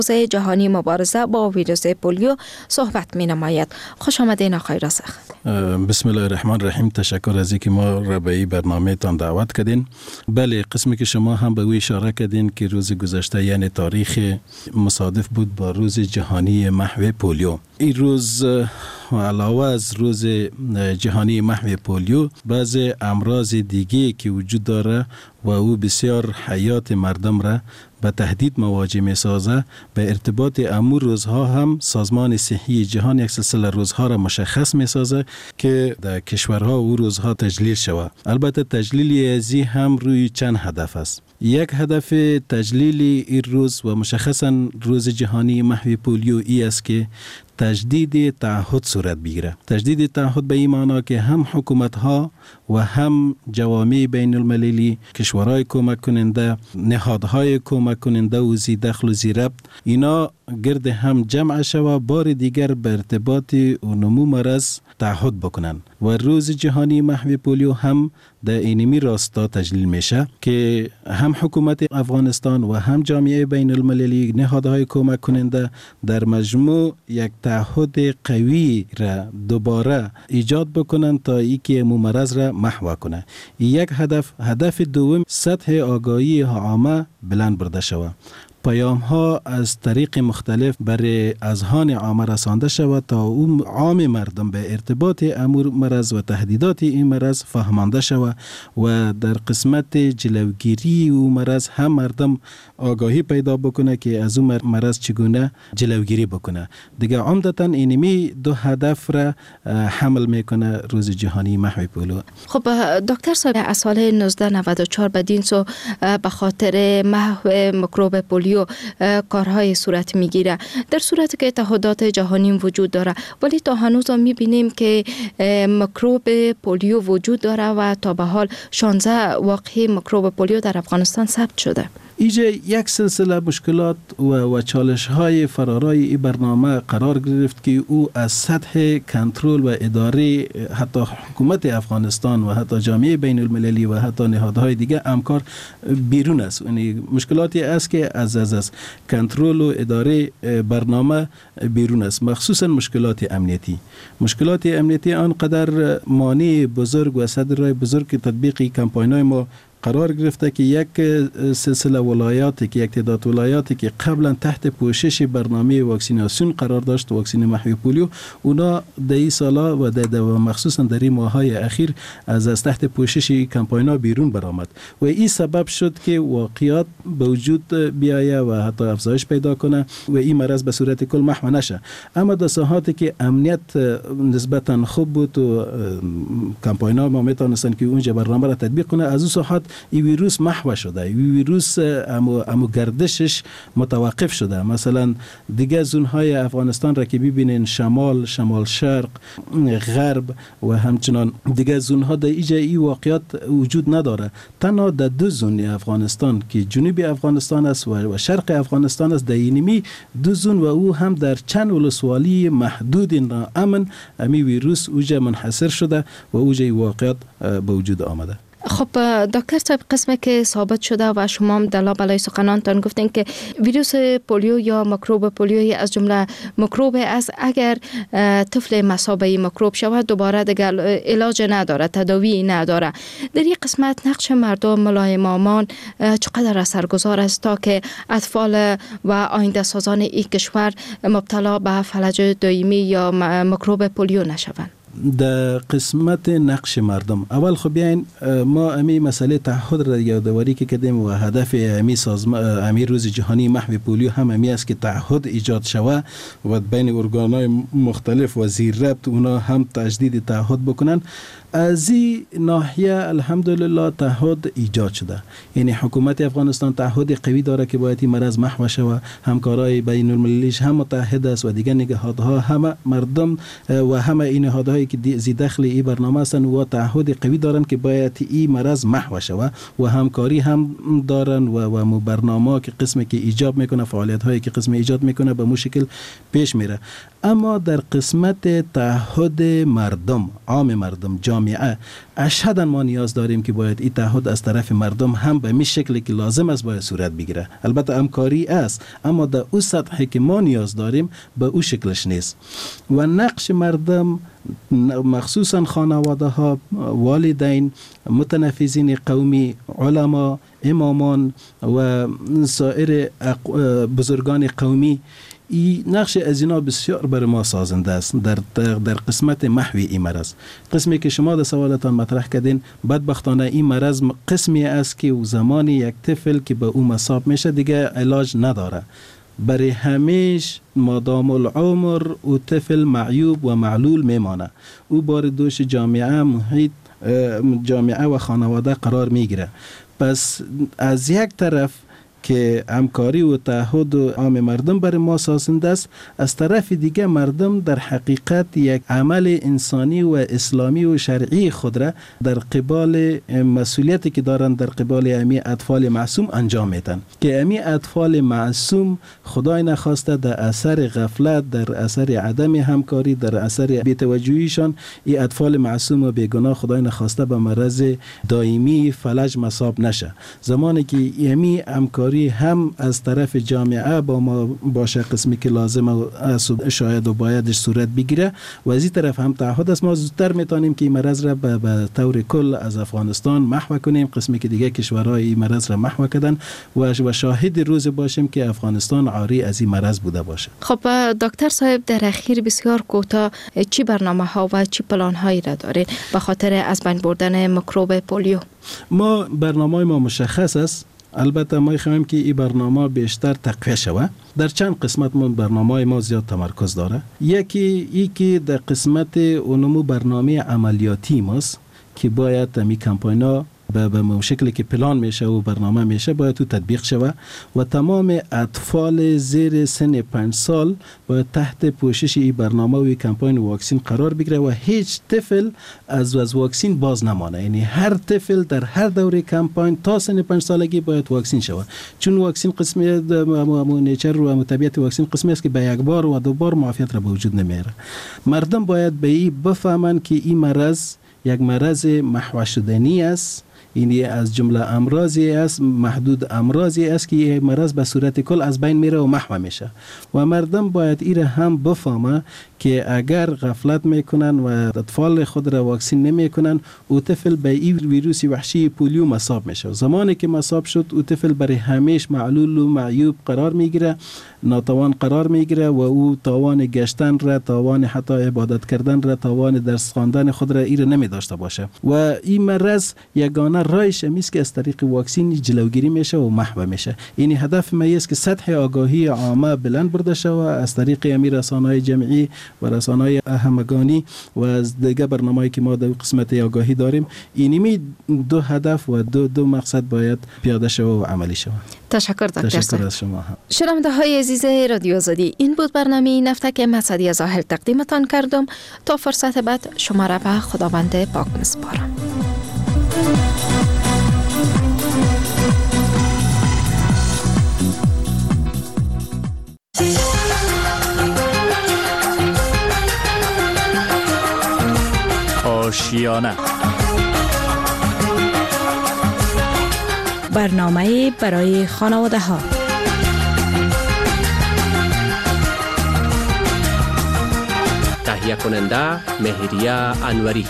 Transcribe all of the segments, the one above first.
روز جهانی مبارزه با ویروس پولیو صحبت می نماید. خوش آمدین آقای راسخ. بسم الله الرحمن الرحیم. تشکر از اینکه ما را به این برنامه تان دعوت کردین. بله، قسمی که شما هم به او اشاره کردین که روز گذشته یعنی تاریخ مصادف بود با روز جهانی محو پولیو. این روز علاوه از روز جهانی محو پولیو بعض امراض دیگه که وجود داره و او بسیار حیات مردم را به تهدید مواجه می سازه، به ارتباط امور روزها هم سازمان صحی جهان یک سلسله روزها را مشخص می سازه که در کشورها او روزها تجلیل شود. البته تجلیل ازی هم روی چند هدف است. یک هدف تجلیل این روز و مشخصا روز جهانی محو پولیو ای است که تجدید تعهد صورت بگیره. تجدید تعهد به این معنی که هم حکومت ها و هم جوامع بین المللی، کشورهای کمک کننده، نهادهای کمک کننده و ذی دخل و ذی ربط، اینا گرد هم جمع شوه بار دیگر به ارتباط و نمو مرض تعهد بکنن و روز جهانی محو پولیو هم در اینمی راستا تجلیل میشه که هم حکومت افغانستان و هم جامعه بین المللی، نهادهای کمک کننده در مجموع یک تعهد قوی را دوباره ایجاد بکنن تا اینکه مرض را محو کنه. یک هدف دوم سطح آگاهی عامه بلند برده شود. پیام ها از طریق مختلف برای اذهان عامه رسانده شود تا اون عام مردم به ارتباط امور مرض و تهدیدات این مرض فهمانده شود و در قسمت جلوگیری و مرض هم مردم آگاهی پیدا بکنه که از اون مرض چگونه جلوگیری بکنه. دیگه عمدتاً اینمی دو هدف را حمل میکنه روز جهانی محو پولیو. خب دکتر صاحب، از سال 1994 بدین سو به خاطر محو میکروب پولیو کارهای صورت میگیره، در صورتی که تعهدات جهانی وجود داره، ولی تا هنوز میبینیم که میکروب پولیو وجود داره و تا به حال 16 واقعه میکروب پولیو در افغانستان ثبت شده. اینجا یک سلسله مشکلات و چالش های فرارای این برنامه قرار گرفت که او از سطح کنترل و اداره حتی حکومت افغانستان و حتی جامعه بین المللی و حتی نهادهای دیگه امکار بیرون است. یعنی مشکلاتی است که از کنترل و اداره برنامه بیرون است، مخصوصا مشکلات امنیتی. مشکلات امنیتی آنقدر مانع بزرگ و صدر بزرگ تطبیق کمپاین‌های ما قرار گرفته که یک سلسله ولایاتی که یک تعداد ولایاتی که قبلا تحت پوشش برنامه واکسیناسیون قرار داشت، واکسن محو پولیو، اونا در این سالا و مخصوصا در این ماهای اخیر از تحت پوشش کمپاینا بیرون برآمد و این سبب شد که واقعیات به وجود بیایه و حتی افزایش پیدا کنه و این مرض به صورت کل محو نشه. اما در ساحاتی که امنیت نسبتا خوب بود و کمپاینا ما میتونستن که اونجا برنامه را تطبیق کنه، از اون ساحات این ویروس محو شده. این ویروس امو گردشش متوقف شده. مثلا دیگه زونهای افغانستان را که ببینین، شمال شرق، غرب و همچنان دیگه زونها در اینجا این واقعیت وجود نداره. تنها در دو زون افغانستان که جنوبی افغانستان است و شرق افغانستان است، در اینمی دو زون و او هم در چند ولسوالی محدود را امن امی ویروس اوجا منحصر شده و اوجا این واقعیت به وجود آمده. خب دکتر صاحب، قسمی که ثابت شده و شما هم در بالای سخنانتان گفتین که ویروس پولیو یا میکروب پولیو از جمله میکروب است، اگر طفل مصاب به میکروب شود دوباره دیگر علاج نداره، تداوی نداره. در این قسمت نقش مردم، ملایمامان چقدر اثرگذار است تا که اطفال و آینده سازان این کشور مبتلا به فلج دائمی یا میکروب پولیو نشوند؟ در قسمت نقش مردم، اول خب بیاین ما امی مسئله تعهد را یادآوری که کردیم و هدف امی روز جهانی محو پولیو هم امی است که تعهد ایجاد شود و بین ارگان‌های مختلف و ذی ربط اونا هم تجدید تعهد بکنن. از این ناحیه الحمدلله تعهد ایجاد شده. یعنی حکومت افغانستان تعهد قوی داره که باید این مرض محو شود. همکارای بین المللیش هم متحد است و دیگر نهادها، همه مردم و همه این نهادهایی که زی دخل این برنامه هستن و تعهد قوی دارن که باید این مرض محو شود و همکاری هم دارن و برنامه که قسمی که ایجاب میکنه، فعالیت هایی که قسم ایجاد میکنه به مشکل پیش میره. اما در قسمت تعهد مردم، عام مردم، جامعه، اشهداً ما نیاز داریم که باید این تعهد از طرف مردم هم به می شکلی که لازم است باید صورت بگیره. البته همکاری است، اما در اون سطحی که ما نیاز داریم به اون شکلش نیست. و نقش مردم، مخصوصا خانواده ها، والدین، متنفذین قومی، علما، امامان و سایر بزرگان قومی، این نقش از اینا بسیار بر ما سازنده است در قسمت محوی این مرض. قسمی که شما در سوالتان مطرح کردین، بدبختانه این مرض قسمی است که زمانی یک طفل که به او مصاب میشه دیگه علاج نداره. برای همیش مادام العمر او طفل معیوب و معلول میمانه. او بار دوش جامعه، محیط جامعه و خانواده قرار میگیره. پس از یک طرف که همکاری و تعهد و عام مردم برای ما سازنده است، از طرف دیگه مردم در حقیقت یک عمل انسانی و اسلامی و شرعی خود را در قبال مسئولیتی که دارن در قبال امی اطفال معصوم انجام میدن که امی اطفال معصوم خدای نخواسته در اثر غفلت، در اثر عدم همکاری، در اثر بی‌توجهیشان این اطفال معصوم و بیگناه خدای نخواسته به مرض دائمی فلج مصاب نشه. زمانی که امی همکاری هم از طرف جامعه با ما باشه قسمی که لازم است شاید و بایدش صورت بگیره و از این طرف هم تعهد است ما زودتر میتونیم که این مرض را به طور کل از افغانستان محو کنیم، قسمی که دیگه کشورهای این مرض را محو کردن و شاهد روز باشیم که افغانستان عاری از این مرض بوده باشه. خب دکتر صاحب، در اخیر بسیار کوتاه چی برنامه ها و چی پلان هایی را دارید به خاطر از بین بردن میکروب پولیو؟ ما برنامه ما مشخص است. البته ما خواهیم که این برنامه بیشتر تقویه شود. در چند قسمت برنامه ما زیاد تمرکز داره. یکی در قسمت اونمو برنامه عملیاتی ماست که باید می کمپاینا به شکلی که پلان میشه و برنامه میشه باید تو تطبیق شود و تمام اطفال زیر سن 5 سال باید تحت پوشش این برنامه و کمپاین واکسین قرار بگیره و هیچ طفل از واکسین باز نمانه. یعنی هر طفل در هر دوره کمپاین تا سن 5 سالگی باید واکسین شود، چون واکسین قسمی نیچر و طبیعت واکسین قسمی است که به یک بار و دو بار معافیت را به وجود نمیاره. مردم باید به این بفهمن که این مرض یک مرض محو شدنی است، یعنی از جمله امراضی است، محدود امراضی است که این مرض به صورت کل از بین میره و محو میشه و مردم باید این هم بفهمه که اگر غفلت میکنن و اطفال خود را واکسین نمیکنن او طفل به این ویروس وحشی پولیو مصاب میشه. زمانی که مصاب شد او طفل برای همیشه معلول و معیوب قرار میگیره، ناتوان قرار میگیره و او توان گشتن را، توان حتی عبادت کردن را، توان درس خواندن خود را ایر نمی داشته باشه و این مرض یگانه راهش است که از طریق واکسین جلوگیری میشه و محو میشه. این هدف ما است که سطح آگاهی عامه بلند برده شود از طریق امیر رسانه‌های جمعی و رسانه‌های همگانی و از دیگر برنامه‌ای که ما در قسمت آگاهی داریم. اینمی دو هدف و دو مقصد باید پیاده شود و عملی شود. تشکر دکتر. تشکر از شما. شنونده‌های عزیز رادیو آزادی، این بود برنامه نفته که مسعدی ظاهر تقدیمتان کردم. تا فرصت بعد شما را به خداوند پاک می‌سپارم. آشیانه، برنامه برای خانواده ها. تهیه کننده مهریه انوری.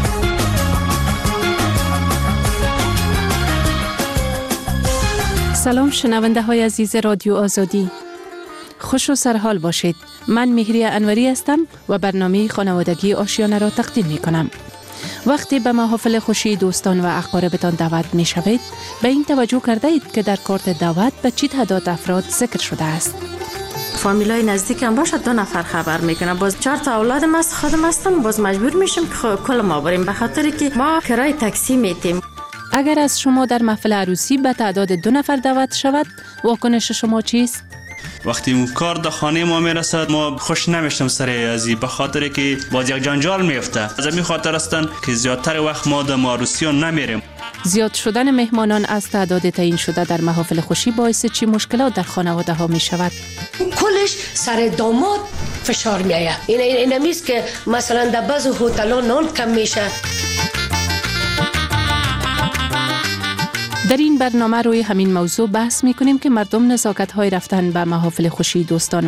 سلام شنونده های عزیز رادیو آزادی، خوش و سرحال باشید. من مهریه انوری هستم و برنامه خانوادگی آشیانه را تقدیم می کنم. وقتی به محافل خوشی دوستان و اقاربتان دعوت می شوید، به این توجه کرده اید که در کارت دعوت به چی تعداد افراد ذکر شده است؟ فامیلای نزدیکم باشه 2 نفر خبر میکنه، باز 4 تا اولادم است، خودم هستم، باز مجبور میشم که کل ما بریم به خاطر که ما کرای تاکسی میتیم. اگر از شما در محفل عروسی به تعداد 2 نفر دعوت شود، واکنش شما چیست؟ وقتی کار در خانه ما میرسد ما خوش نمیشتم سر ازی، به خاطر که باز یک جنجال میفته. از این خاطر هستن که زیادتر وقت ما در عروسیان نمیریم. زیاد شدن مهمانان از تعداد تعیین شده در محافل خوشی باعث چی مشکلات در خانواده ها می شود؟ کلش سر داماد فشار می آید. این نمیست که مثلا در بعض هتل‌ها نان کم میشه. در این برنامه روی همین موضوع بحث می کنیم که مردم نزاکت های رفتن به محافل خوشی دوستان